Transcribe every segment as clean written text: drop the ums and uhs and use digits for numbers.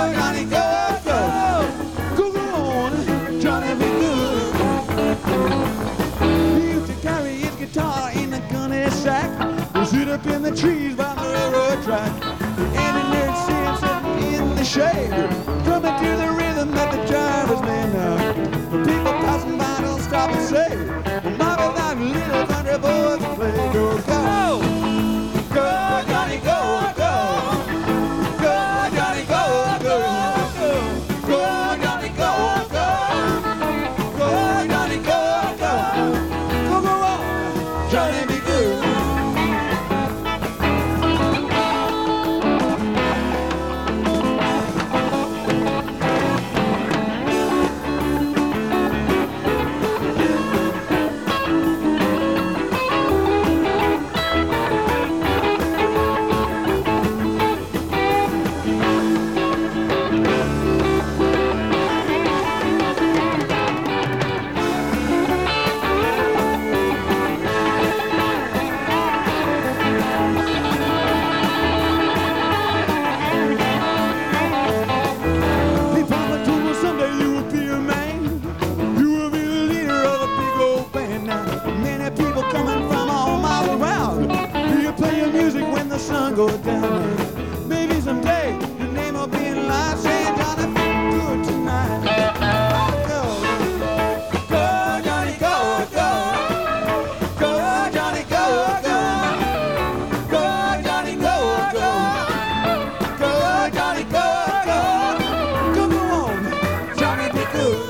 Johnny, go, go. Go on, Johnny be good. He used to carry his guitar in a gunny sack. He'd sit up in the trees by the railroad track. And he heard him sitting in the shade, drumming to the rhythm that the drivers made now. The people passing by don't stop and say, Mama, that little country boy can play. Go, go, go, Johnny, go, go. Go, Johnny, go, go. Go, Johnny, go, go. Go, Johnny, go, go. Go, go on, Johnny, be good. Go down. Maybe someday your name will be in line saying Johnny, feel good tonight. Go, go, Johnny, go, go. Go, Johnny, go, go. Go, Johnny, go, go. Go, Johnny, go, go. Go, go on, Johnny, be good.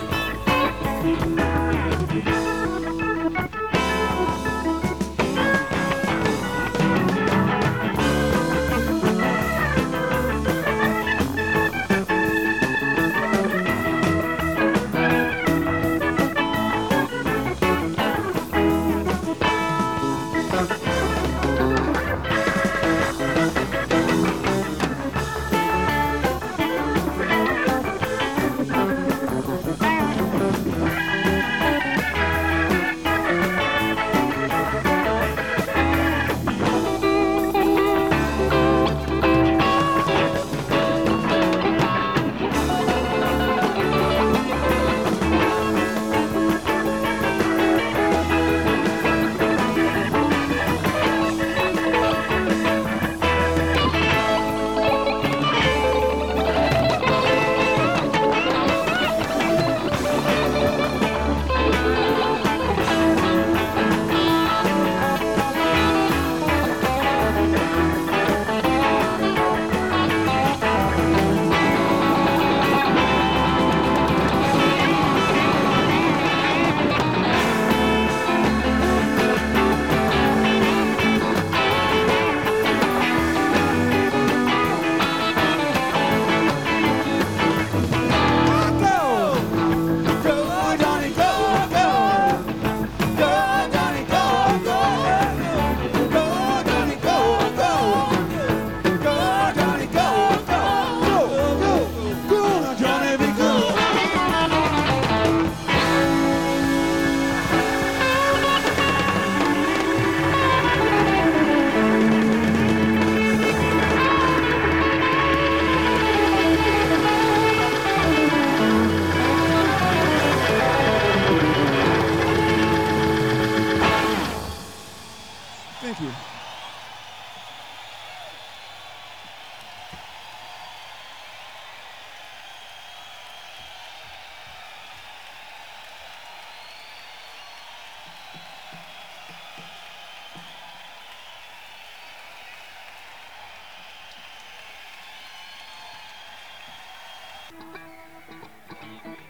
Thank you.